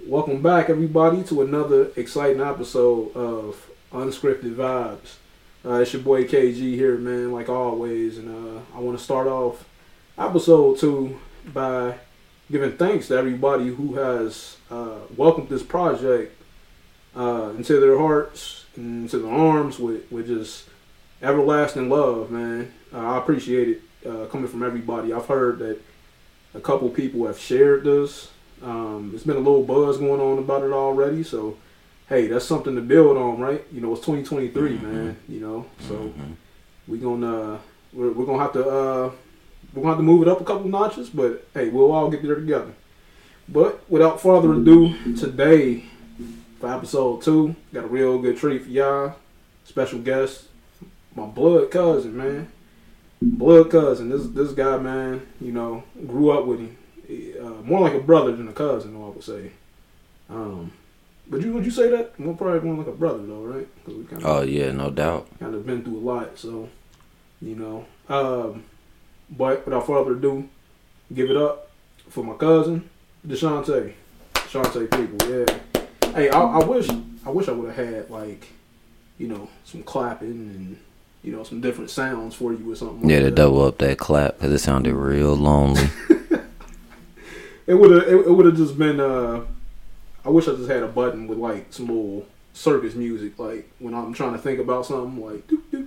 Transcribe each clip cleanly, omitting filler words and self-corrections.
Welcome back, everybody, to another exciting episode of Unscripted Vibes. It's your boy KG here, man, like always, and I want to start off episode 2 by giving thanks to everybody who has welcomed this project into their hearts and into their arms with just everlasting love, man. I appreciate it coming from everybody. I've heard that a couple people have shared this. There's been a little buzz going on about it already, so hey, that's something to build on, right? You know, it's 2023, man. You know, so we're gonna have to move it up a couple notches, but hey, we'll all get there together. But without further ado, today for episode 2, got a real good treat for y'all. Special guest, my blood cousin, man. Blood cousin. This guy, man. You know, grew up with him. More like a brother than a cousin, I would say. But would you say that? We're probably more like a brother, though, right? Cause we yeah, no doubt. Kind of been through a lot, so you know. But without further ado, give it up for my cousin, Deshante. Deshante people, yeah. Hey, I wish I would have had like, you know, some clapping and you know some different sounds for you or something. Yeah, like to double up that clap because it sounded real lonely. It would have just been. I wish I just had a button with like some little circus music, like when I'm trying to think about something, like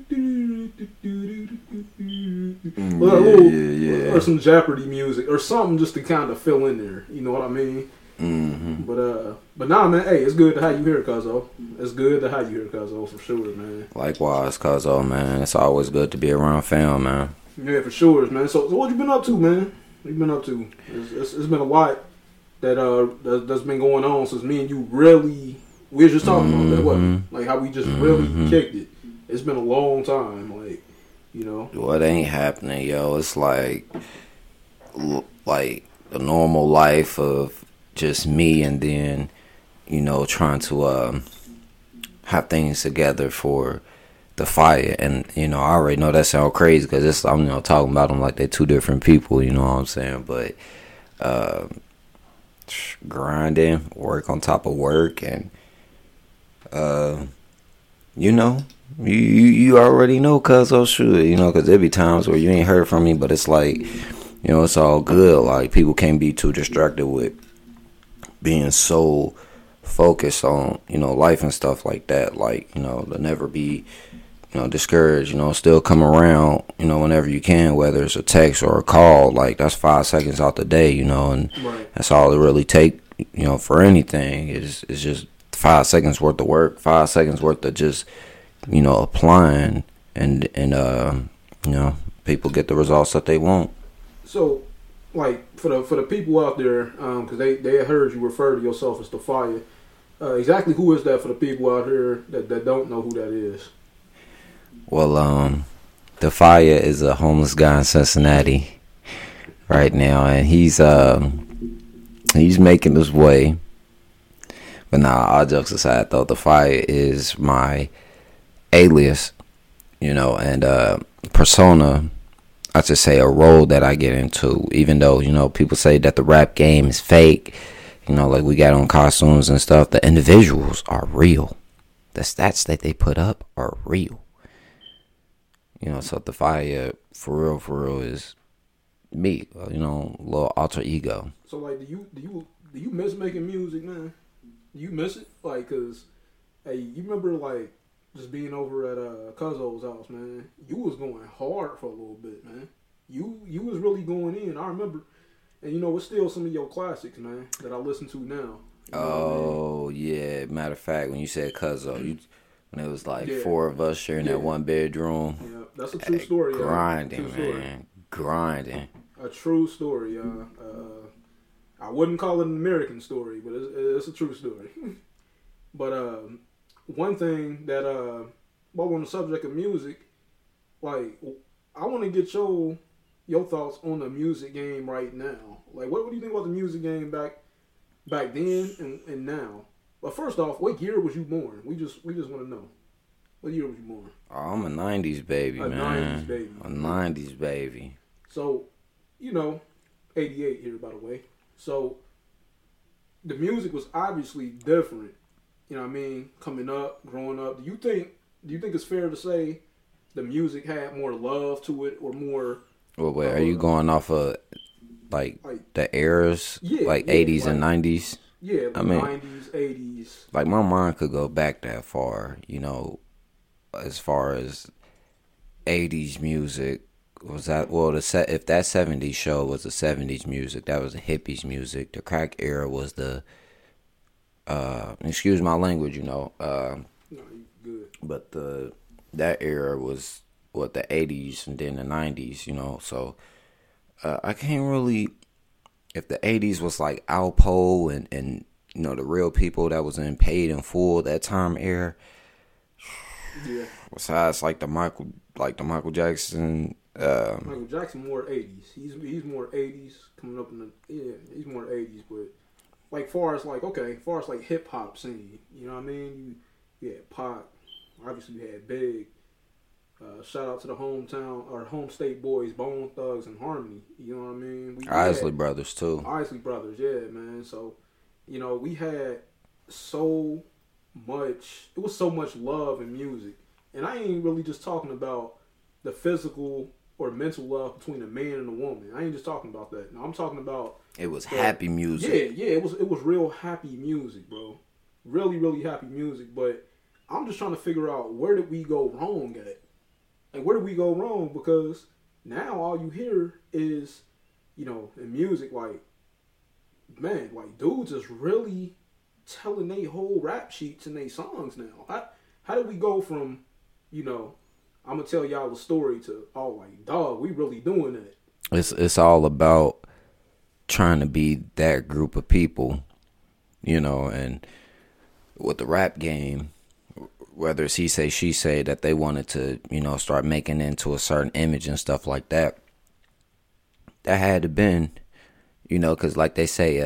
or some Jeopardy music or something just to kind of fill in there. You know what I mean? Mm-hmm. But nah, man. Hey, it's good to have you here, Cuzzo. It's good to have you here, Cuzzo, for sure, man. Likewise, Cuzzo, man. It's always good to be around fam, man. Yeah, for sure, man. So what you been up to, man? What you been up to? It's been a lot that's been going on since me and you really we were just talking about that, what? Like how we just really kicked it. It's been a long time, like, you know. Well, it ain't happening, yo. It's like the normal life of just me and then, you know, trying to have things together for the fire. And, you know, I already know that sounds crazy because I'm, you know, talking about them like they're two different people, you know what I'm saying? But grinding, work on top of work, and you know, you already know, cuz shoot, you know, because there be times where you ain't heard from me, but it's like, you know, it's all good. Like, people can't be too distracted with being so focused on, you know, life and stuff like that. Like, you know, to never be, you know, discouraged, you know, still come around, you know, whenever you can, whether it's a text or a call. Like, that's 5 seconds out the day, you know, and that's all it really take, you know, for anything. It's just 5 seconds worth of work, 5 seconds worth of just, you know, applying, and you know, people get the results that they want. So, like, for the people out there, because they heard you refer to yourself as the Fire, exactly who is that for the people out here that don't know who that is? Well, the Fire is a homeless guy in Cincinnati right now, and he's making his way. But nah, all jokes aside, though, the Fire is my alias, you know, and persona. I should say a role that I get into, even though, you know, people say that the rap game is fake, you know, like we got on costumes and stuff. The individuals are real. The stats that they put up are real. You know, so the Fire, for real, is me. You know, a little alter ego. So, like, do you miss making music, man? Do you miss it? Like, cause, hey, you remember like just being over at Cuzzo's house, man? You was going hard for a little bit, man. You was really going in. I remember, and you know, it's still some of your classics, man, that I listen to now. Oh, yeah. Matter of fact, when you said Cuzzo, when it was like 4 of us sharing that one bedroom. Yeah, that's a true story. Grinding, true story. man. Grinding. A true story. I wouldn't call it an American story, but it's a true story. But one thing that while on the subject of music, like, I want to get your thoughts on the music game right now. Like, what do you think about the music game back then and now? But first off, what year was you born? We just want to know. What year was you born? Oh, I'm a 90s baby, man. 90s baby. A 90s baby. So, you know, 88 here, by the way. So, the music was obviously different. You know what I mean? Coming up, growing up. Do you think it's fair to say the music had more love to it or more? Well, wait, are you going off of like Like the eras, yeah, like yeah, 80s and like 90s? yeah, I like mean, 90s, 80s. like my mind could go back that far, as far as 80s music. Was that well? If that 70s show was the 70s music, that was the hippies music. The crack era was the excuse my language, No, you good. but that era was what the 80s and then the 90s, So I can't really. If the 80s was like Alpo and the real people that was in paid in full that time era. Yeah. Besides like the Michael Jackson. Michael Jackson more 80s. He's more 80s coming up in the he's more 80s, but like far as like hip hop scene, you know what I mean? You had Pac, obviously you had Big. Shout out to the hometown or home state boys, Bone Thugs and Harmony. You know what I mean? Isley Brothers too. Isley Brothers, yeah, man. So, we had so much. It was so much love in music, and I ain't really just talking about the physical or mental love between a man and a woman. I ain't just talking about that. No, I'm talking about It was happy music. yeah. It was real happy music, bro. Really, really happy music. But I'm just trying to figure out where did we go wrong at. Like, where did we go wrong? Because now all you hear is, in music, like, man, like, dudes is really telling they whole rap sheets in their songs now. How did we go from, I'm going to tell y'all a story to, oh, like, dog, we really doing that. It's all about trying to be that group of people, and with the rap game, whether it's he say, she say, that they wanted to, start making into a certain image and stuff like that. That had to been, because like they say,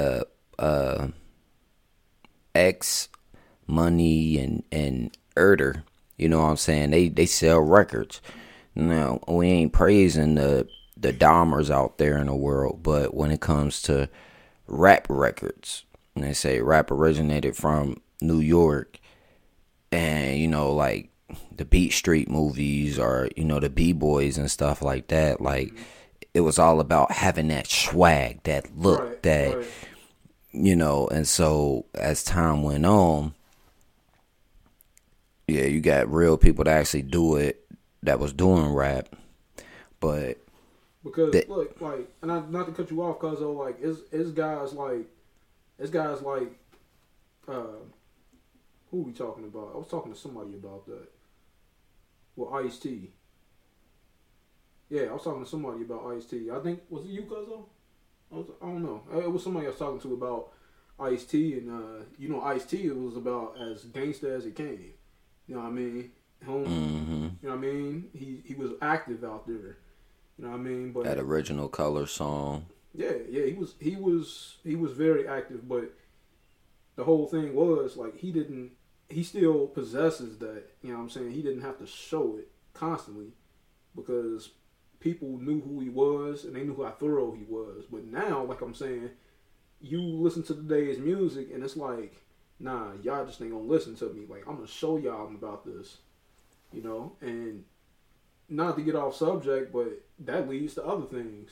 X, Money, and Erder, you know what I'm saying? They sell records. Now, we ain't praising the Dahmers out there in the world, but when it comes to rap records, and they say rap originated from New York, and like the Beat Street movies or the B-Boys and stuff like that, like it was all about having that swag, that look, right. And so as time went on, yeah, you got real people that actually do it, that was doing rap, but because look, like, and not to cut you off, cause like it's guys like who we talking about? I was talking to somebody about that. Well, Ice-T. Yeah, I was talking to somebody about Ice-T. I think, was it you, Cuzzo? I don't know. It was somebody I was talking to about Ice-T, and Ice-T, it was about as gangsta as it came. You know what I mean? Mm-hmm. You know what I mean? He was active out there. You know what I mean? But that Original Color song. Yeah, he was very active, but the whole thing was like he still possesses that, you know what I'm saying? He didn't have to show it constantly because people knew who he was and they knew how thorough he was. But now, like I'm saying, you listen to today's music and it's like, nah, y'all just ain't gonna listen to me. Like, I'm gonna show y'all about this, and not to get off subject, but that leads to other things,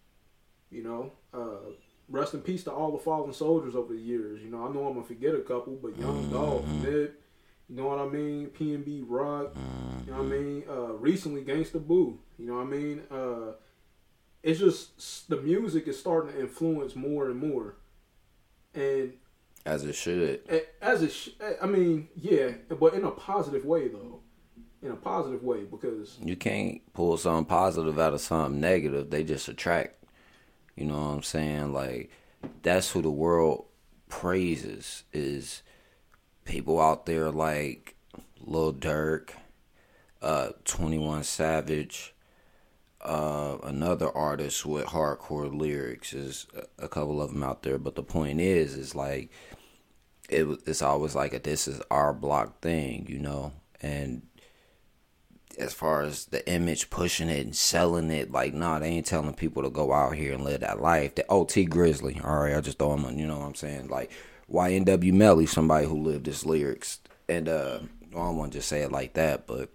rest in peace to all the fallen soldiers over the years. I know I'm gonna forget a couple, but Young Dolph, Nip, you know what I mean? PNB Rock, you know what I mean? Recently, Gangsta Boo, you know what I mean? It's just the music is starting to influence more and more, and as it should. I mean, yeah, but in a positive way though. In a positive way, because you can't pull something positive out of something negative. They just attract. You know what I'm saying? Like, that's who the world praises, is people out there like Lil Durk, 21 Savage, another artist with hardcore lyrics. Is a couple of them out there. But the point is like, it's always like this is our block thing, and as far as the image, pushing it and selling it, like, nah, they ain't telling people to go out here and live that life. T Grizzly, all right, I just throw him on, you know what I'm saying? Like, YNW Melly, somebody who lived his lyrics. And, I don't want to just say it like that, but,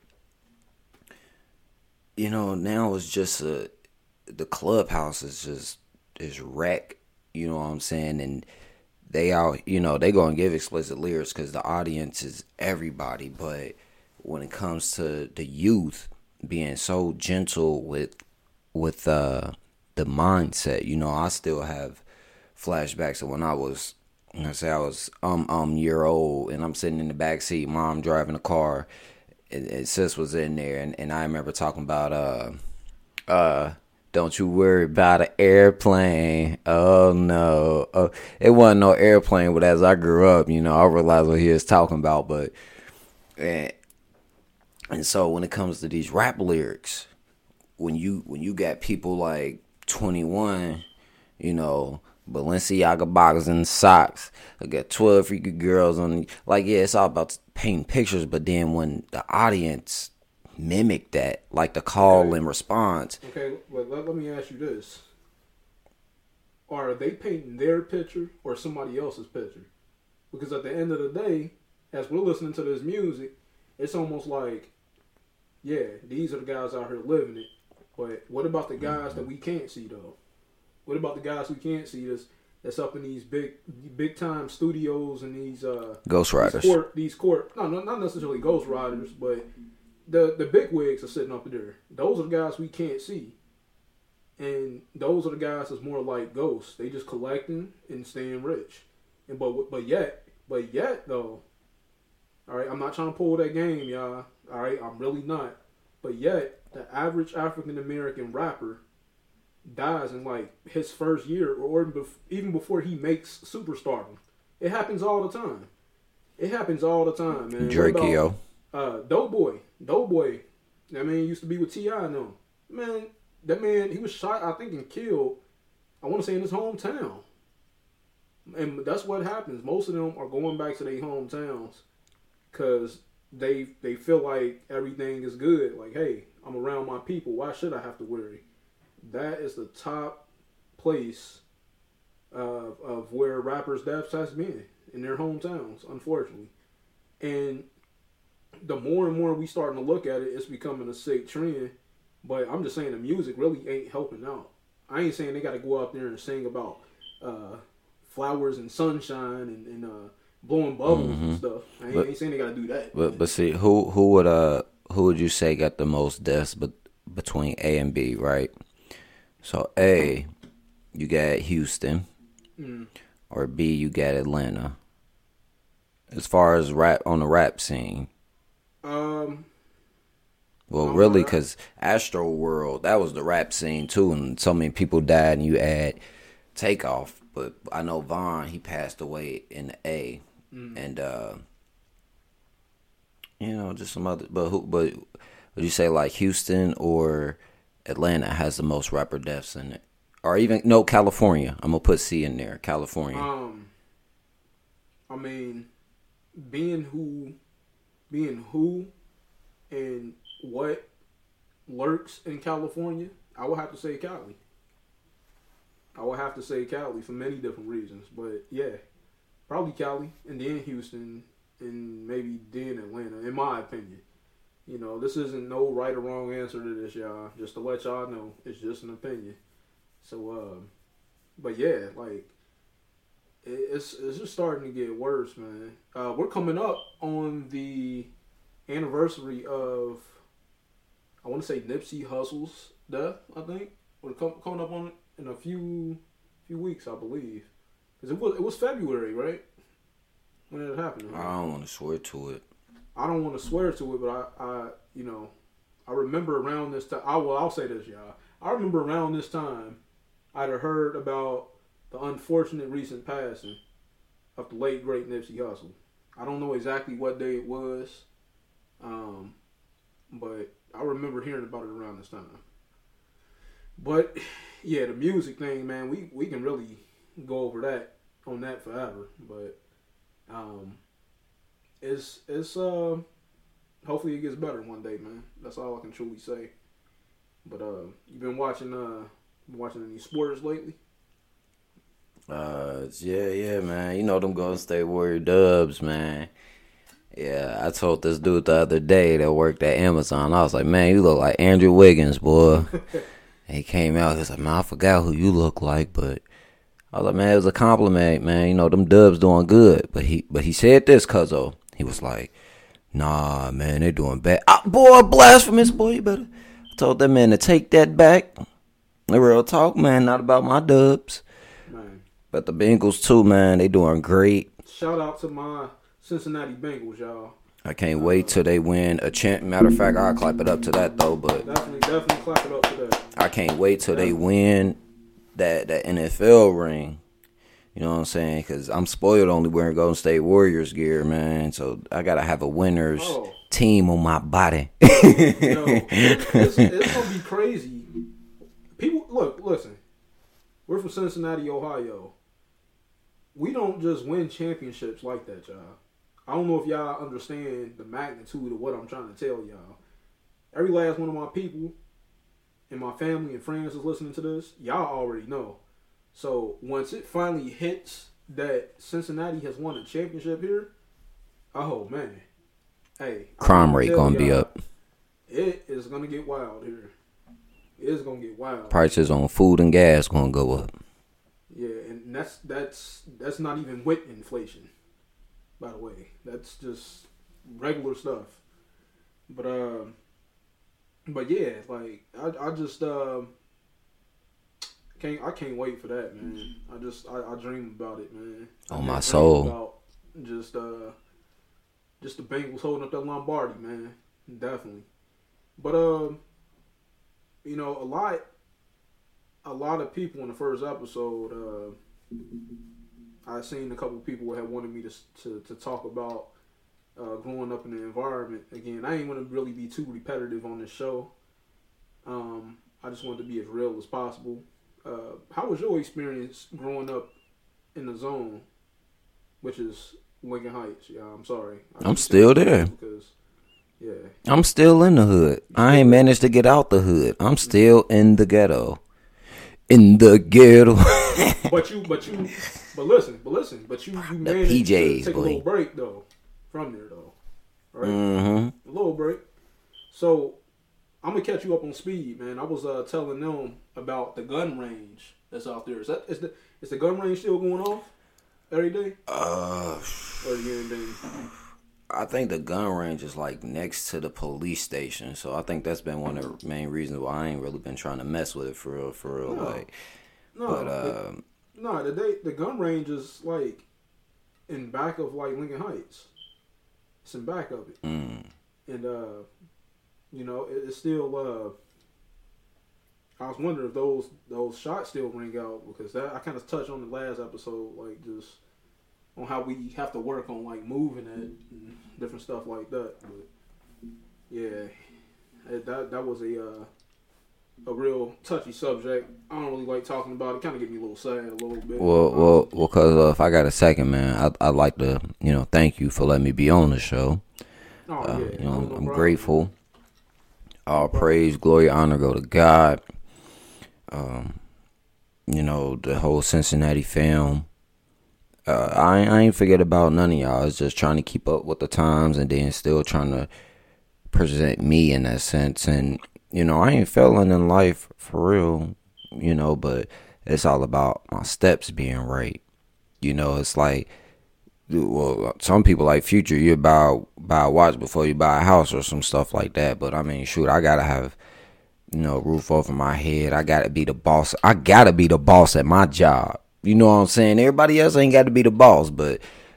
you know, now it's just the clubhouse is wreck, you know what I'm saying? And they out, you know, they gonna give explicit lyrics because the audience is everybody, but when it comes to the youth being so gentle with the mindset, you know, I still have flashbacks of when I was, you know, say I was year old and I'm sitting in the back seat, mom driving the car, and sis was in there, and I remember talking about don't you worry about an airplane. Oh no, it wasn't no airplane, but as I grew up, you know, I realized what he was talking about, but. And so when it comes to these rap lyrics, when you got people like 21, you know, Balenciaga boxes and socks, I got 12 freaky girls on, like, yeah, it's all about painting pictures, but then when the audience mimic that, like the call and response. Okay, let me ask you this. Are they painting their picture or somebody else's picture? Because at the end of the day, as we're listening to this music, it's almost like, yeah, these are the guys out here living it. But what about the guys that we can't see, though? What about the guys we can't see that's up in these big time studios and these Ghost Riders? These court, no, not necessarily Ghost Riders, but the big wigs are sitting up there. Those are the guys we can't see, and those are the guys that's more like ghosts. They just collecting and staying rich, and but yet though. All right, I'm not trying to pull that game, y'all. All right, I'm really not. But yet, the average African American rapper dies in like his first year, or even before he makes superstardom. It happens all the time. It happens all the time, man. Drakeo. Doughboy. That man used to be with T.I. now. Man, that man, he was shot, I think, and killed, I want to say, in his hometown. And that's what happens. Most of them are going back to their hometowns because they feel like everything is good. Like, hey, I'm around my people. Why should I have to worry? That is the top place of where rappers' deaths has been, in their hometowns, unfortunately. And the more and more we starting to look at it, it's becoming a sick trend. But I'm just saying the music really ain't helping out. I ain't saying they got to go out there and sing about flowers and sunshine and blowing bubbles and stuff. I ain't saying they got to do that. But see, who would you say got the most deaths between A and B, right? So A, you got Houston, or B, you got Atlanta. As far as rap on the rap scene, well, really, because Astro World, that was the rap scene too, and so many people died. And you add Takeoff, but I know Von, he passed away in the A, and you know, just some other. But would you say like Houston or Atlanta has the most rapper deaths in it, or even no, California? I'm gonna put C in there, California. I mean, being who, and what lurks in California, I would have to say Cali. For many different reasons, but yeah, probably Cali, and then Houston, and maybe then Atlanta, in my opinion. You know, this isn't no right or wrong answer to this, y'all. Just to let y'all know, it's just an opinion. So, but yeah, like, it's just starting to get worse, man. We're coming up on the anniversary of, I want to say, Nipsey Hussle's death. I think we're coming up on it in a few weeks, I believe, because it was February, right, when it happened. Right? I don't want to swear to it. I don't want to swear to it, but I remember around this time. I'll say this, y'all. I remember around this time, I'd have heard about the unfortunate recent passing of the late great Nipsey Hussle. I don't know exactly what day it was, but I remember hearing about it around this time. But yeah, the music thing, man, we can really go over that forever. But it's hopefully it gets better one day, man. That's all I can truly say. But you been watching any sports lately? Yeah, man. You know them Golden State Warrior Dubs, man. Yeah, I told this dude the other day that worked at Amazon. I was like, man, you look like Andrew Wiggins, boy. And he came out. He was like, man, I forgot who you look like, but I was like, man, it was a compliment, man. You know, them Dubs doing good. But he said this, cuzzo. He was like, nah, man, they doing bad. Boy, blasphemous, boy. You better. I told that man to take that back. The real talk, man. Not about my Dubs. Man. But the Bengals, too, man. They doing great. Shout out to my Cincinnati Bengals, y'all. I can't wait till they win a champ. Matter of fact, I'll clap it up to that, though. But definitely clap it up to that. I can't wait till they win that NFL ring. You know what I'm saying? Because I'm spoiled only wearing Golden State Warriors gear, man. So I got to have a winner's team on my body. It's going to be crazy. People, listen. We're from Cincinnati, Ohio. We don't just win championships like that, y'all. I don't know if y'all understand the magnitude of what I'm trying to tell y'all. Every last one of my people and my family and friends is listening to this. Y'all already know. So once it finally hits that Cincinnati has won a championship here, oh man, hey, crime rate gonna be up. It is gonna get wild here. It's gonna get wild. Prices on food and gas gonna go up. Yeah, and that's not even with inflation. By the way, that's just regular stuff. But yeah, like I just can't wait for that, man. I dream about it, man. On my soul. About just the Bengals holding up that Lombardi, man. Definitely. But you know, a lot of people in the first episode, I seen a couple of people that had wanted me to talk about growing up in the environment. Again, I ain't want to really be too repetitive on this show. I just wanted to be as real as possible. How was your experience growing up in the zone, which is Lincoln Heights? Yeah, I'm sorry. I'm still there. Yeah. I'm still in the hood. I ain't managed to get out the hood. I'm still in the ghetto. In the ghetto. But listen, you managed PJs, to take a little break though from there though, right? Mm-hmm. A little break. So I'm gonna catch you up on speed, man. I was telling them about the gun range that's out there. Is the gun range still going off every day? Or anything? I think the gun range is like next to the police station, so I think that's been one of the main reasons why I ain't really been trying to mess with it for real. The gun range is like in back of like Lincoln Heights. It's in back of it, and you know it's still. I was wondering if those shots still ring out because I kind of touched on the last episode, like just on how we have to work on like moving it and different stuff like that. But yeah, that was a real touchy subject. I don't really like talking about it. Kind of get me a little sad a little bit. Well, because if I got a second, man, I'd like to, thank you for letting me be on the show. I'm grateful. All praise, glory, honor go to God. The whole Cincinnati fam. I ain't forget about none of y'all. I was just trying to keep up with the times and then still trying to present me in that sense. And, I ain't failing in life for real, but it's all about my steps being right. It's like, well, some people like Future, you buy a watch before you buy a house or some stuff like that. But, I mean, shoot, I got to have, roof over my head. I got to be the boss. I got to be the boss at my job. You know what I'm saying? Everybody else ain't got to be the boss, but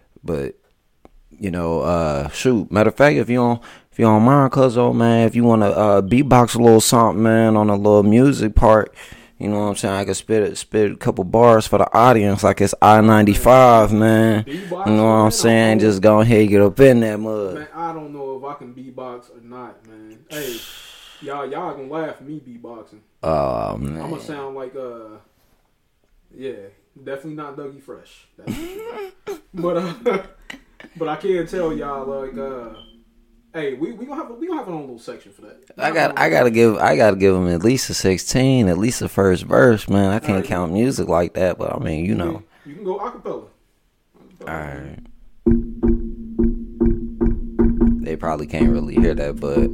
shoot. Matter of fact, if you don't mind, cuzzo, man, if you want to beatbox a little something, man, on a little music part, you know what I'm saying? I could spit a couple bars for the audience, like it's I-95, man. You know what I'm saying? Just go ahead and get up in that mud. Man, I don't know if I can beatbox or not, man. Hey, y'all gonna laugh at me beatboxing. Oh man, I'm gonna sound like yeah. Definitely not Dougie Fresh. That's for sure. But I can't tell y'all like Hey, we gonna have our own little section for that. I gotta give him at least a 16, at least the first verse, man. I can't count music like that, but I mean, you know. You can go acapella. All right. They probably can't really hear that, but.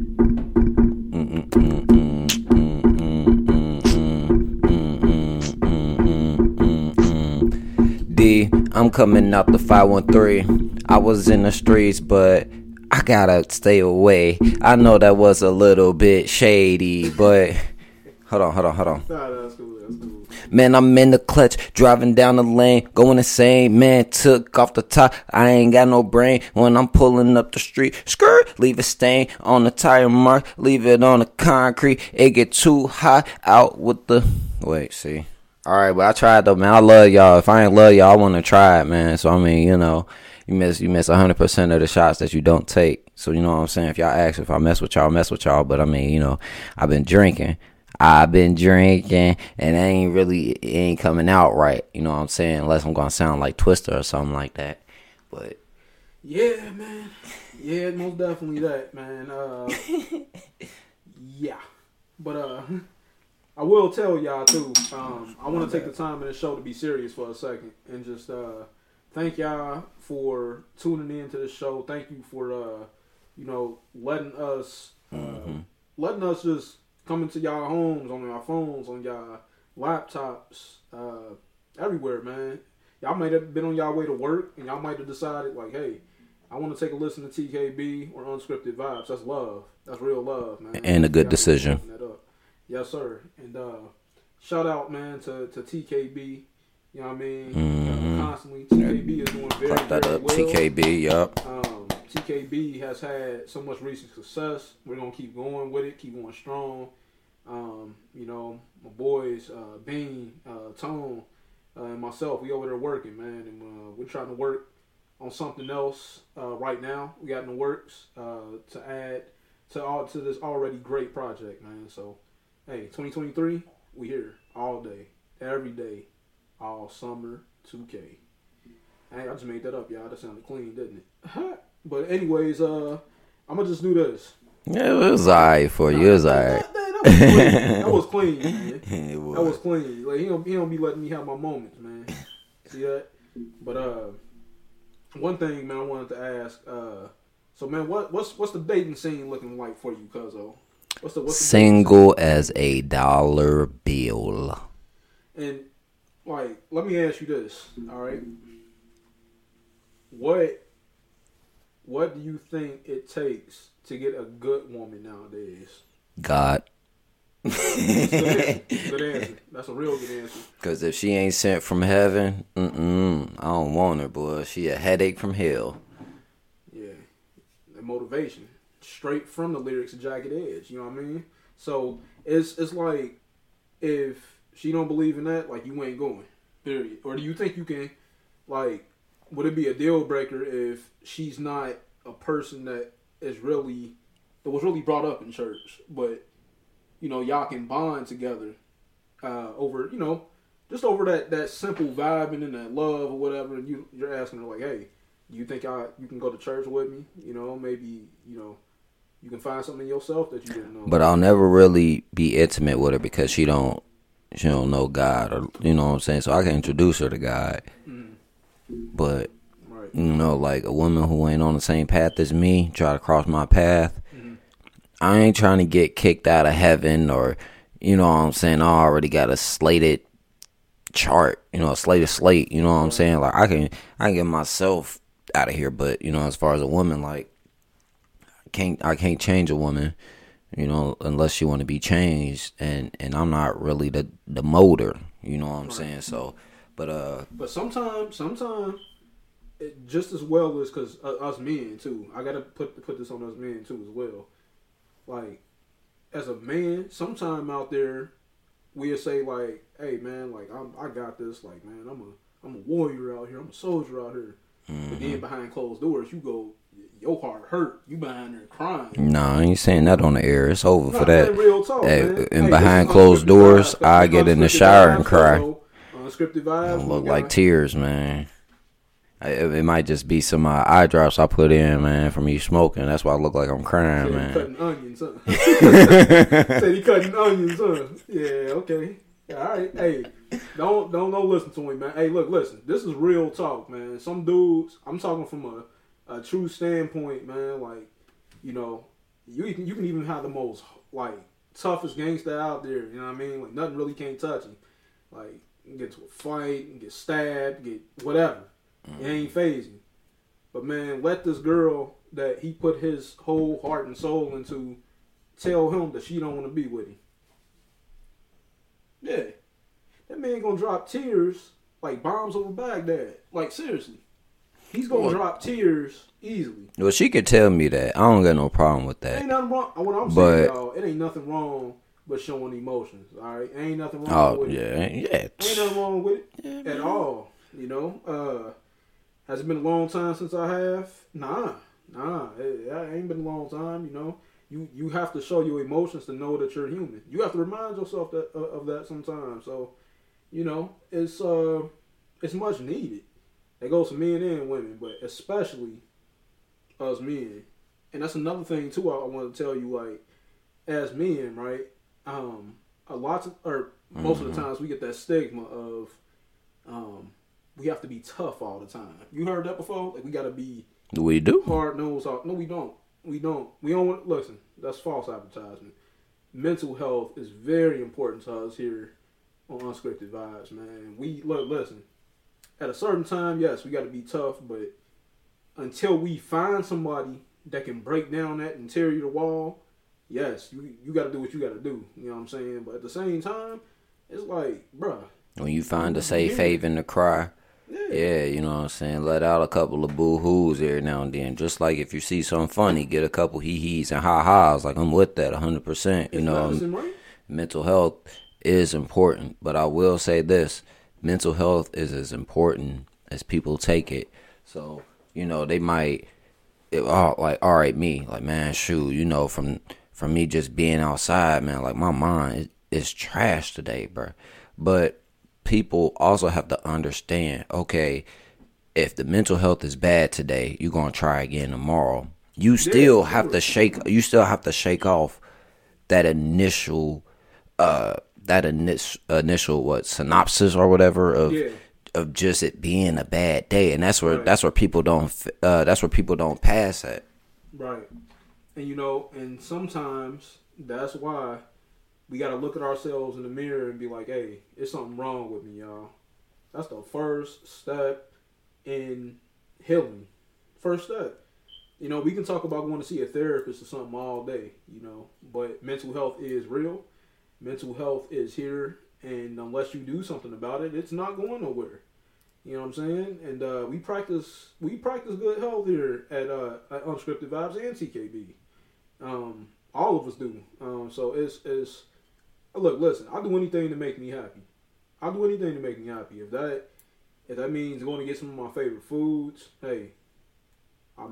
I'm coming out the 513. I was in the streets, but I gotta stay away. I know that was a little bit shady, but hold on. Nah, that's cool. Man, I'm in the clutch, driving down the lane, going insane. Man, took off the top, I ain't got no brain. When I'm pulling up the street, skirt, leave a stain on the tire mark, leave it on the concrete. It get too hot out with the... Wait, see. All right, but I tried though, man. I love y'all. If I ain't love y'all, I want to try it, man. So, I mean, you know, you miss 100% of the shots that you don't take. So, you know what I'm saying? If y'all ask if I mess with y'all, mess with y'all. But, I mean, you know, I've been drinking, and it ain't coming out right. You know what I'm saying? Unless I'm going to sound like Twister or something like that. But. Yeah, man. Yeah, most definitely that, man. Yeah. But, I will tell y'all, too, I want to take the time in the show to be serious for a second and just thank y'all for tuning in to the show. Thank you for, you know, letting us just come into y'all homes, on our phones, on y'all laptops, everywhere, man. Y'all might have been on y'all way to work, and y'all might have decided, like, hey, I want to take a listen to TKB or Unscripted Vibes. That's love. That's real love, man. And a good decision. Yes, sir. And shout out, man, to TKB. You know what I mean? Constantly. TKB is doing very, very well. TKB, yup. TKB has had so much recent success. We're going to keep going with it, keep going strong. You know, my boys, Bean, Tone, and myself, we over there working, man. And we're trying to work on something else right now. We got in the works to add to this already great project, man. So, hey, 2023, we here all day, every day, all summer, 2K. Hey, I just made that up, y'all. That sounded clean, didn't it? But anyways, I'm gonna just do this. Yeah, it was alright for you. It was alright. That was clean, man. That was clean. Like he don't be letting me have my moments, man. See that? But one thing, man, I wanted to ask. So, man, what's the dating scene looking like for you, Cuzzo? What's the single as a dollar bill? And like, let me ask you this, all right? What do you think it takes to get a good woman nowadays? God. Good answer. That's a real good answer. Because if she ain't sent from heaven, I don't want her, boy. She a headache from hell. Yeah, that motivation. Straight from the lyrics of Jagged Edge, you know what I mean? So it's like if she don't believe in that, like you ain't going, period. Or do you think you can, like, would it be a deal breaker if she's not a person that was really brought up in church, but you know y'all can bond together over, you know, just over that simple vibing and that love or whatever, and you're asking her like, hey, do you think you can go to church with me? You know, maybe, you know, you can find something in yourself that you didn't know. But I'll never really be intimate with her because she don't know God, or you know what I'm saying. So I can introduce her to God. But right. You know, like a woman who ain't on the same path as me, try to cross my path. I ain't trying to get kicked out of heaven, or you know what I'm saying. I already got a slated chart, you know, a slated slate. You know what I'm saying. Like I can get myself out of here, but you know, as far as a woman, like I can't change a woman, you know, unless she want to be changed, and I'm not really the motor, you know what I'm saying. So, but sometimes just as well as because us men too. I gotta put this on us men too as well. Like as a man, sometime out there we'll say like, hey man, like I got this. Like man, I'm a warrior out here. I'm a soldier out here. But then behind closed doors, you go, your heart hurt. You behind there crying. Nah, I ain't saying that on the air. It's over for that. Real talk, man. And behind closed doors, I get in the shower and cry. Unscripted vibes. Don't look like tears, man. It might just be some eye drops I put in, man, from me smoking. That's why I look like I'm crying, man. Cutting onions, huh? Said he cutting onions, huh? Yeah, okay. All right. Hey, don't listen to him, man. Hey, look, listen. This is real talk, man. Some dudes, I'm talking from a true standpoint, man. Like, you know, you can even have the most like toughest gangster out there. You know what I mean? Like nothing really can't touch him. Like you can get into a fight, you can get stabbed, get whatever. It ain't phasing. But man, let this girl that he put his whole heart and soul into tell him that she don't want to be with him. Yeah. That man gonna drop tears like bombs over Baghdad. Like seriously. He's gonna drop tears easily. Well, she could tell me that. I don't got no problem with that. Ain't nothing wrong. What I'm saying, y'all, it ain't nothing wrong with showing emotions. All right, ain't nothing wrong with it. Ain't nothing wrong with it at all. You know, has it been a long time since I have? Nah. It ain't been a long time. You know, you have to show your emotions to know that you're human. You have to remind yourself that of that sometimes. So, you know, it's much needed. It goes for men and women, but especially us men. And that's another thing too. I want to tell you, like, as men, right? Most of the times we get that stigma of we have to be tough all the time. You heard that before? Like we got to be. We do. Hard nosed. No, we don't. We don't want. Listen, that's false advertisement. Mental health is very important to us here on Unscripted Vibes, man. Listen. At a certain time, yes, we got to be tough, but until we find somebody that can break down that interior wall, yes, you got to do what you got to do. You know what I'm saying? But at the same time, it's like, bruh. When you find a safe haven to cry, yeah, you know what I'm saying? Let out a couple of boo-hoos every now and then. Just like if you see something funny, get a couple hee-hees and ha-has. Like, I'm with that 100%. You know, right? Mental health is important. But I will say this. Mental health is as important as people take it. So, you know, they might, all right, me, like, man, shoot, you know, from me just being outside, man, like, my mind is trash today, bro. But people also have to understand, okay, if the mental health is bad today, you're going to try again tomorrow. You still have to shake off that initial, synopsis or whatever of just it being a bad day, and that's where people don't pass at. Right, and you know, and sometimes that's why we got to look at ourselves in the mirror and be like, hey, it's something wrong with me, y'all. That's the first step in healing. First step. You know, we can talk about going to see a therapist or something all day, you know, but mental health is real. Mental health is here, and unless you do something about it, it's not going nowhere. You know what I'm saying? And we practice good health here at Unscripted Vibes and TKB. All of us do. So it's look, listen. I'll do anything to make me happy. I'll do anything to make me happy. If that means going to get some of my favorite foods, hey, I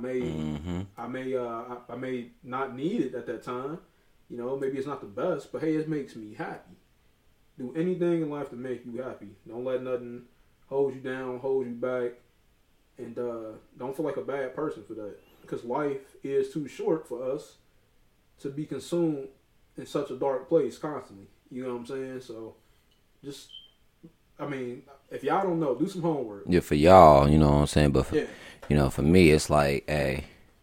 may not need it at that time. You know, maybe it's not the best, but hey, it makes me happy. Do anything in life to make you happy. Don't let nothing hold you down, hold you back, and don't feel like a bad person for that. Because life is too short for us to be consumed in such a dark place constantly. You know what I'm saying? So, just, I mean, if y'all don't know, do some homework. Yeah, for y'all, you know what I'm saying? But, you know, for me, it's like, hey,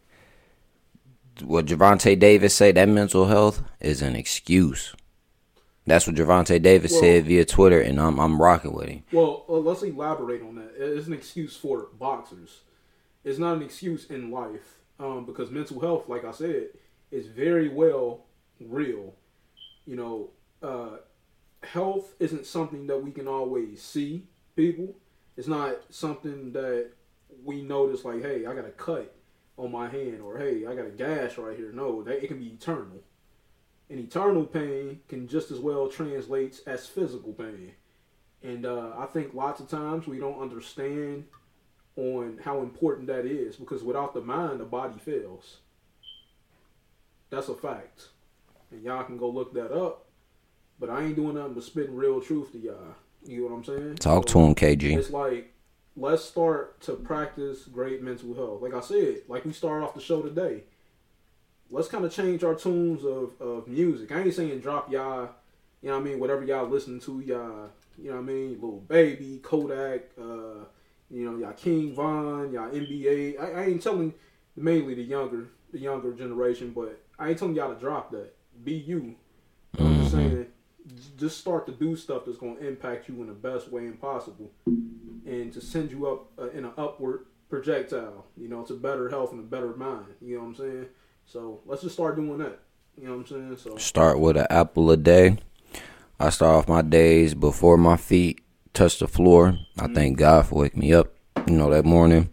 what Gervonta Davis say, that mental health is an excuse. That's what Gervonta Davis said via Twitter, and I'm rocking with him. Well, let's elaborate on that. It's an excuse for boxers. It's not an excuse in life, because mental health, like I said, is very well real. You know, health isn't something that we can always see, people. It's not something that we notice like, hey, I got a cut on my hand, or hey, I got a gash right here. No, it can be eternal. And eternal pain can just as well translate as physical pain. And I think lots of times we don't understand on how important that is, because without the mind, the body fails. That's a fact. And y'all can go look that up. But I ain't doing nothing but spitting real truth to y'all. You know what I'm saying? Talk to him, KG. It's like, let's start to practice great mental health. Like I said, like we started off the show today, let's kind of change our tunes of music. I ain't saying drop y'all, you know what I mean, whatever y'all listening to, y'all, you know what I mean, Lil Baby, Kodak, you know, y'all King Von, y'all NBA. I ain't telling mainly the younger generation, but I ain't telling y'all to drop that. Be you. I'm just saying, just start to do stuff that's going to impact you in the best way possible, and to send you up in an upward projectile. You know, to better health and a better mind. You know what I'm saying? So let's just start doing that. You know what I'm saying? So start with an apple a day. I start off my days before my feet touch the floor. I thank God for waking me up, you know, that morning.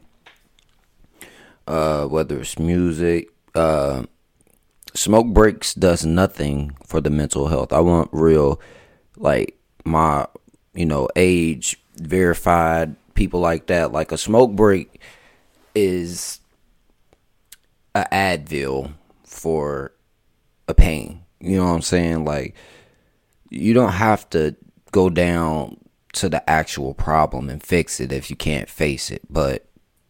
Whether it's music, smoke breaks does nothing for the mental health. I want real, like, my, you know, age verified people like that. Like, a smoke break is a Advil for a pain. You know what I'm saying? Like, you don't have to go down to the actual problem and fix it if you can't face it, but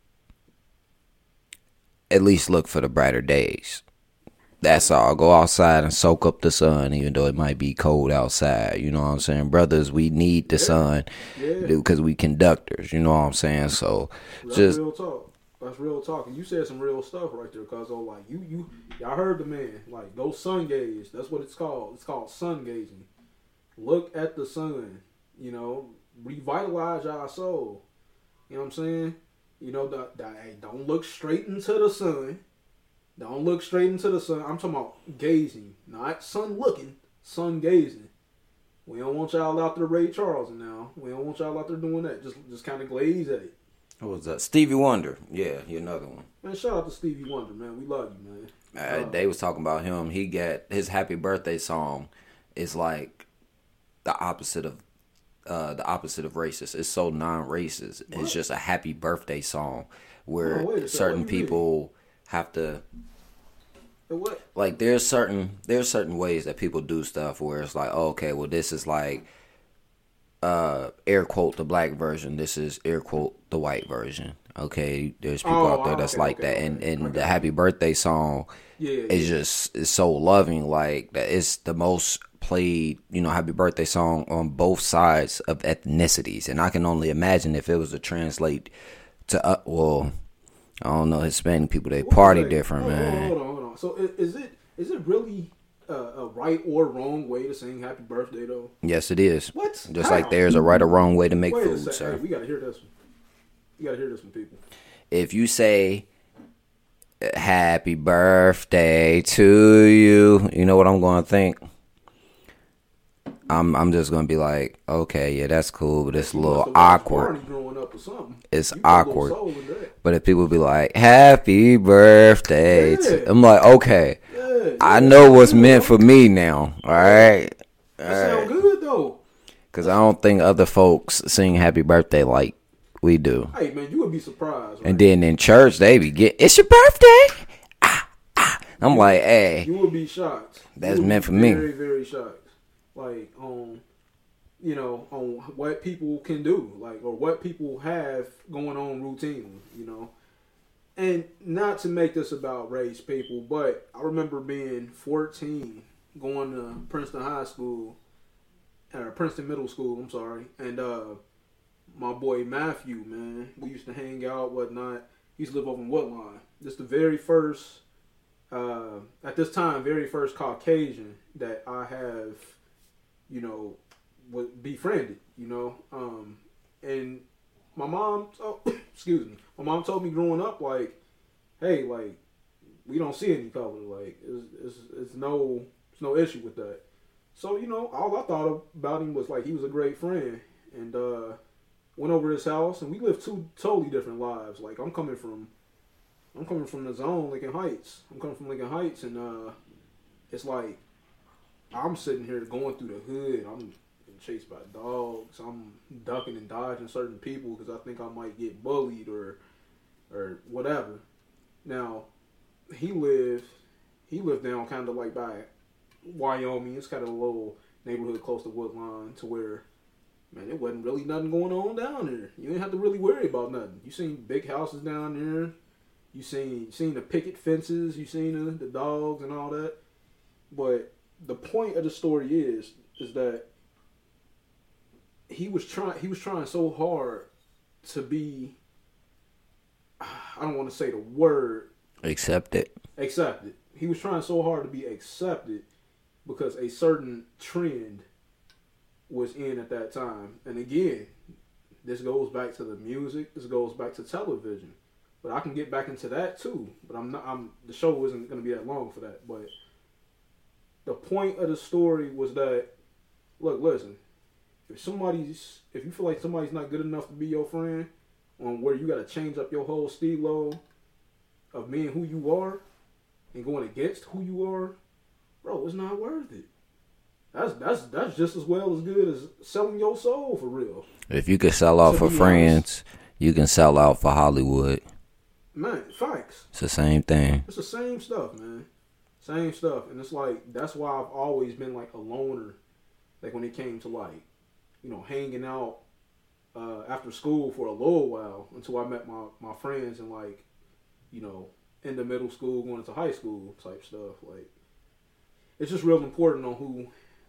at least look for the brighter days. That's all. Go outside and soak up the sun, even though it might be cold outside. You know what I'm saying? Brothers, we need the sun because we conductors. You know what I'm saying? So that's just real talk. That's real talk. And you said some real stuff right there, cuz like y'all heard the man. Like, go sun gaze. That's what it's called. It's called sun gazing. Look at the sun. You know, revitalize your soul. You know what I'm saying? You know, hey, don't look straight into the sun. Don't look straight into the sun. I'm talking about gazing, not sun looking, sun gazing. We don't want y'all out there Ray Charles now. We don't want y'all out there doing that. Just kind of glaze at it. what was that? Stevie Wonder. Yeah, he another one. Man, shout out to Stevie Wonder, man. We love you, man. They was talking about him. He got his happy birthday song is like the opposite of racist. It's so non-racist. What? It's just a happy birthday song where certain people have to. What? Like, there's certain ways that people do stuff where it's like, oh, okay, well, this is like air quote the black version, this is air quote the white version. Okay, there's people out there that's like that, and the happy birthday song is so loving, like that. It's the most played, you know, happy birthday song on both sides of ethnicities, and I can only imagine if it was to translate to well, I don't know, Hispanic people, they party different, man. Hold on. So is it really a right or wrong way to sing happy birthday though? Yes, it is. What? Just like there's a right or wrong way to make food, sir. Hey, we gotta hear this one. You gotta hear this one, people. If you say happy birthday to you, you know what I'm going to think? I'm just going to be like, okay, yeah, that's cool, but it's a little awkward. It's awkward. But if people be like, happy birthday, I'm like, okay, I know what's meant for me now, all right? That sound good, though. Because I don't think other folks sing happy birthday like we do. Hey, man, you would be surprised. Right? And then in church, they be it's your birthday. I'm like, hey. You would be shocked. That's meant for me. Very, very shocked. Like, you know, on what people can do, like, or what people have going on routinely, you know. And not to make this about race, people, but I remember being 14, going to Princeton High School, or Princeton Middle School, I'm sorry, and my boy Matthew, man, we used to hang out, whatnot. He used to live over in Woodline. This the very first, at this time, very first Caucasian that I have, you know, befriended, you know. And my mom, my mom told me growing up, like, hey, like, we don't see any color, like, it's no issue with that. So, you know, all I thought about him was like he was a great friend, and went over his house, and we lived two totally different lives. Like, I'm coming from the zone, Lincoln Heights. I'm coming from Lincoln Heights, and it's like I'm sitting here going through the hood. I'm getting chased by dogs. I'm ducking and dodging certain people because I think I might get bullied or whatever. Now, he lived down kind of like by Wyoming. It's kind of a little neighborhood close to Woodline, to where, man, there wasn't really nothing going on down there. You didn't have to really worry about nothing. You seen big houses down there. You seen the picket fences. You seen the dogs and all that. But the point of the story is that he was trying so hard to be, I don't want to say the word, accepted. He was trying so hard to be accepted because a certain trend was in at that time. And again, this goes back to the music. This goes back to television. But I can get back into that too. But the show isn't going to be that long for that. But the point of the story was that, look, listen, if you feel like somebody's not good enough to be your friend, on where you got to change up your whole stilo of being who you are and going against who you are, bro, it's not worth it. That's just as well as good as selling your soul for real. If you could sell out for friends, you can sell out for Hollywood. Man, facts. It's the same thing. It's the same stuff, man. Same stuff. And it's like, that's why I've always been like a loner. Like when it came to like, hanging out after school for a little while until I met my friends and like, in the middle school, going into high school type stuff. Like, it's just real important on who,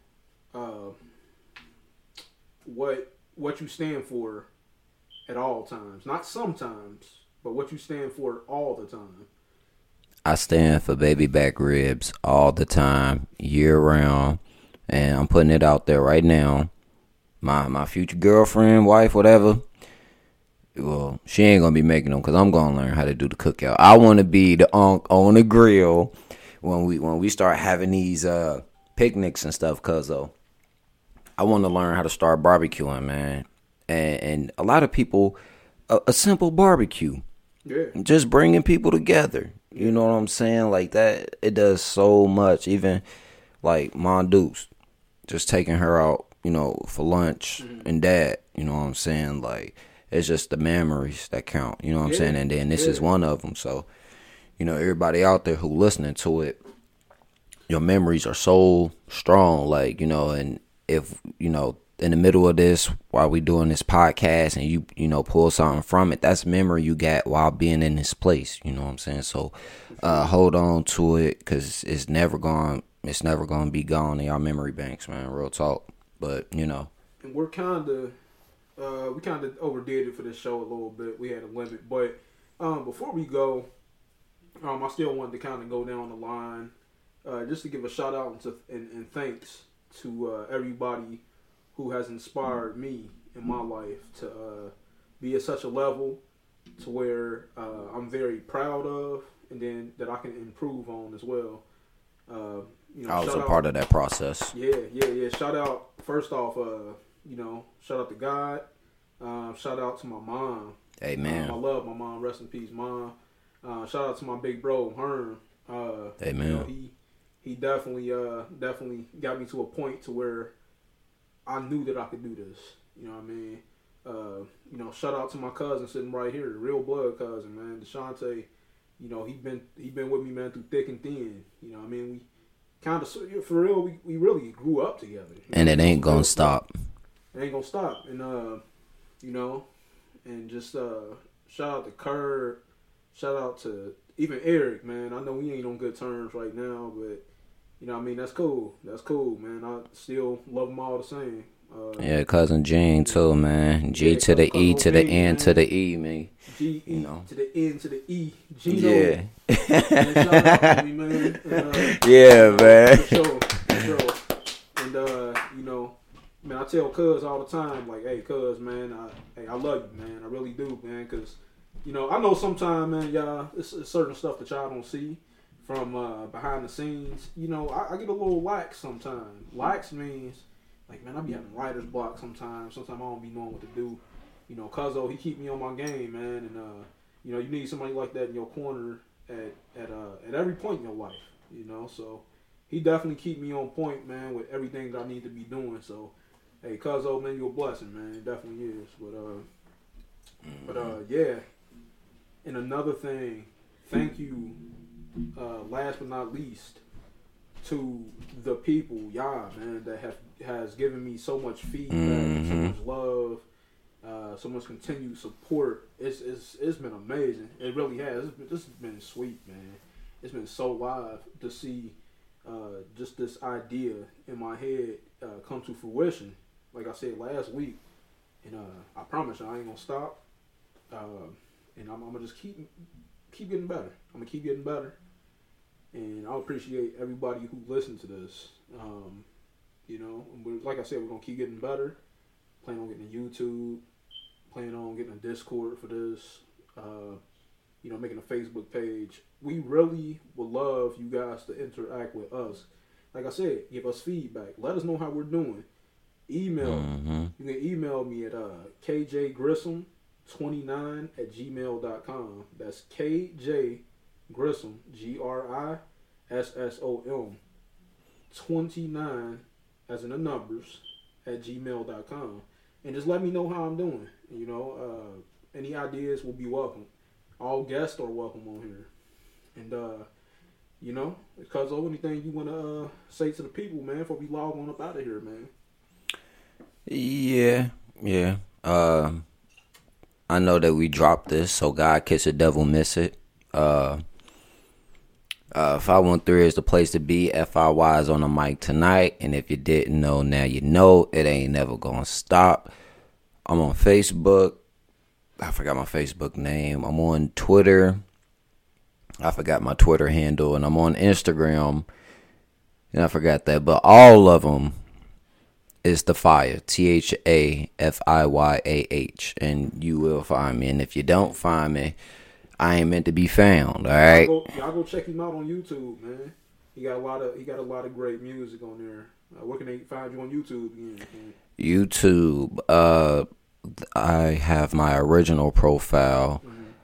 what you stand for at all times. Not sometimes, but what you stand for all the time. I stand for baby back ribs all the time, year round, and I'm putting it out there right now. My future girlfriend, wife, whatever, well, she ain't gonna be making them because I'm gonna learn how to do the cookout. I want to be the unk on the grill when we start having these picnics and stuff. Cause I want to learn how to start barbecuing, man. And a lot of people, a simple barbecue, just bringing people together. You know what I'm saying? Like that, it does so much. Even like Mondoose, just taking her out, for lunch and dad. You know what I'm saying? Like, it's just the memories that count. You know what I'm saying? And then this is one of them. So, everybody out there who listening to it, your memories are so strong. Like, and if, in the middle of this, while we doing this podcast and you pull something from it, that's memory you got while being in this place. You know what I'm saying? So, hold on to it because it's never going to be gone in y'all memory banks, man. Real talk. But, And we're kind of, we kind of overdid it for this show a little bit. We had a limit. But before we go, I still wanted to kind of go down the line just to give a shout out and thanks to everybody who has inspired me in my life to be at such a level to where I'm very proud of, and then that I can improve on as well. I was a part of that process. Yeah. Shout out, first off, shout out to God. Shout out to my mom. Amen. I love my mom. Rest in peace, Mom. Shout out to my big bro, Herm. Amen. He definitely got me to a point to where I knew that I could do this. You know what I mean? Shout out to my cousin sitting right here, the real blood cousin, man, Deshante. He been with me, man, through thick and thin. You know what I mean? We kind of, for real, we really grew up together. And it ain't gonna stop. It ain't gonna stop. And and just shout out to Kurt. Shout out to even Eric, man. I know we ain't on good terms right now, but that's cool. That's cool, man. I still love them all the same. Cousin Gene too, man. G to the E to the N to the E, man. G to the N to the E. Gino. Yeah. Man, shout out to me, man. Man. For sure. And man, I tell Cuz all the time, like, hey, Cuz, man, I love you, man. I really do, man, because I know sometimes, man, y'all, it's certain stuff that y'all don't see from behind the scenes. I get a little lax sometimes. Lax means, like, man, I be having writer's block sometimes. Sometimes I don't be knowing what to do. Cuzzo, he keep me on my game, man. And, you need somebody like that in your corner at every point in your life, So he definitely keep me on point, man, with everything that I need to be doing. So, hey, Cuzzo, man, you're a blessing, man. It definitely is. But yeah. And another thing, thank you, last but not least, to the people, y'all, man, that has given me so much feedback, so much love, so much continued support. It's been amazing. It really has. This has been sweet, man. It's been so live to see just this idea in my head come to fruition. Like I said last week, and I promise you I ain't gonna stop. And I'm gonna just keep getting better. I'm gonna keep getting better, and I appreciate everybody who listened to this. You know, like I said, we're gonna keep getting better. Plan on getting a YouTube. Plan on getting a Discord for this. You know, making a Facebook page. We really would love you guys to interact with us. Like I said, give us feedback. Let us know how we're doing. Email. Mm-hmm. You can email me at kjgrissom29@gmail.com. That's KJ Grissom, GRISSOM 29 as in the numbers at gmail.com. And just let me know how I'm doing. You know, any ideas will be welcome. All guests are welcome on here. And you know, because of anything you want to say to the people, man, before we log on up out of here, man. Yeah. I know that we dropped this, so God kiss the devil miss it. 513 is the place to be. FIY is on the mic tonight, and if you didn't know, now you know. It ain't never gonna stop. I'm on Facebook. I forgot my Facebook name. I'm on Twitter. I forgot my Twitter handle, and I'm on Instagram, and I forgot that. But all of them is The Fire, THAFIYAH, and you will find me. And if you don't find me, I ain't meant to be found. All right. Y'all go check him out on YouTube, man. He got a lot of great music on there. Where can they find you on YouTube again? YouTube. I have my original profile.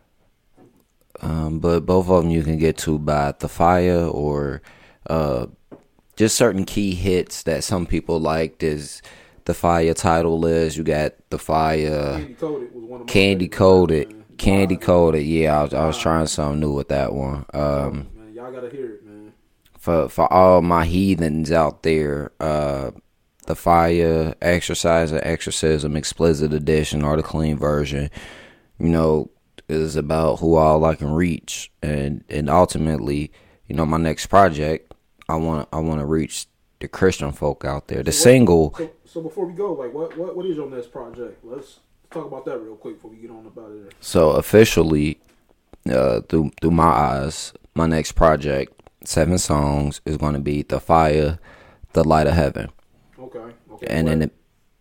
But both of them you can get to by The Fire or just certain key hits that some people liked is The Fire title is. You got The Fire. Candy Coated was one of my Candy Coated. Yeah, I was trying something new with that one. Man, y'all gotta hear it, man. For all my heathens out there, The Fire, Exercise and Exorcism, Explicit Edition, or the clean version, you know, is about who all I can reach, and ultimately, you know, my next project, I want to reach the Christian folk out there. The single. So before we go, like, what is your next project? Let's talk about that real quick before we get on about it. So officially, through my eyes, my next project, 7 songs, is going to be The Fire, The Light of Heaven. Okay. And then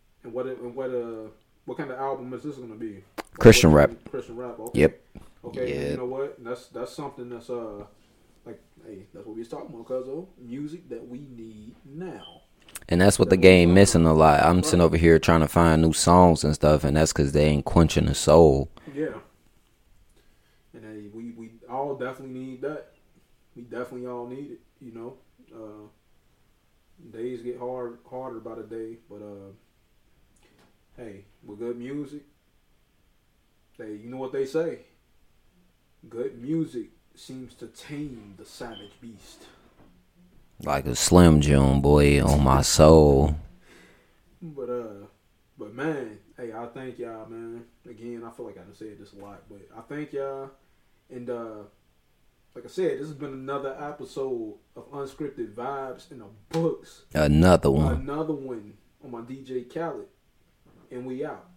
what kind of album is this going to be? Christian rap. Christian rap. Okay. Yep. Okay. Yep. You know what? That's something that's like, hey, that's what we was talking about, cuz music that we need now. And that's what the game missing a lot. I'm sitting over here trying to find new songs and stuff, and that's because they ain't quenching the soul. Yeah. And hey, we all definitely need that. We definitely all need it, you know. Days get harder by the day, but hey, with good music, you know what they say. Good music seems to tame the savage beast. Like a Slim Jim, boy, on my soul. But man, hey, I thank y'all, man. Again, I feel like I done said this a lot, but I thank y'all. And like I said, this has been another episode of Unscripted Vibes in the Books. Another one on my DJ Khaled, and we out.